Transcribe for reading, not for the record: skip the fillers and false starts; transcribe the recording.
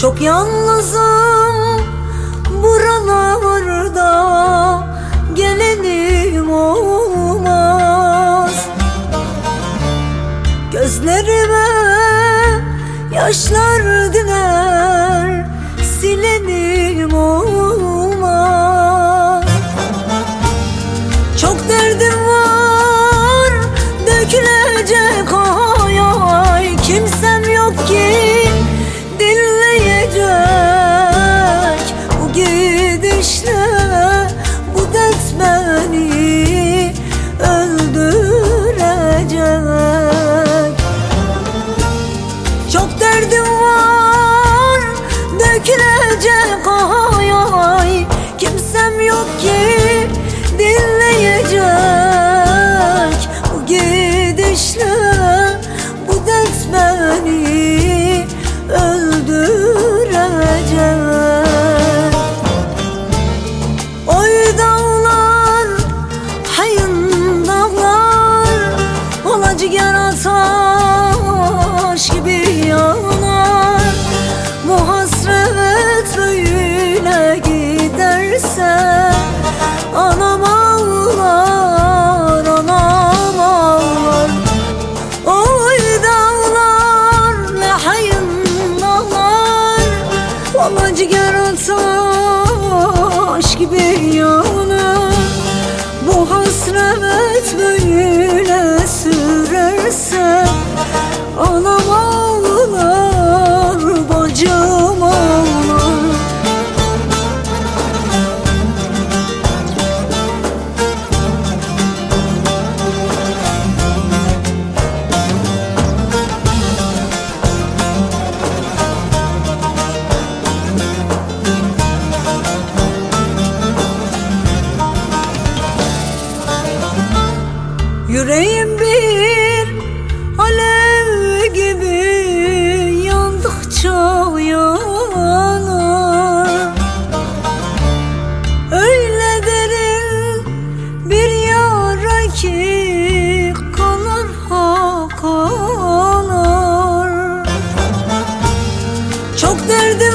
Çok yalnızım buralarda, gelenim olmaz. Gözlerime yaşlar diner, silenim olmaz. Çok derdim var dökülecek, ay ay, kimsem yok ki dinleyecek. Bu gidişle bu dert beni öldürecek. Çok derdim var dökülecek, ay ay, kimsem yok ki dinleyecek. Bu gidişle bu dert beni öldürecek. Oy dağlar, hayın dağlar, olacıger ateş gibi yanar. Bu hasret böyle giderse anam ağlar, anam ağlar. Oy dağlar, ne hayın dağlar, olacıger ateş gibi yanar. Bu hasret böyle sürerse anam ağlar, bacım ağlar. Yüreğim bir alev gibi yandıkça yanar. Öyle derin bir yara ki kanar ha kanar. Çok derdim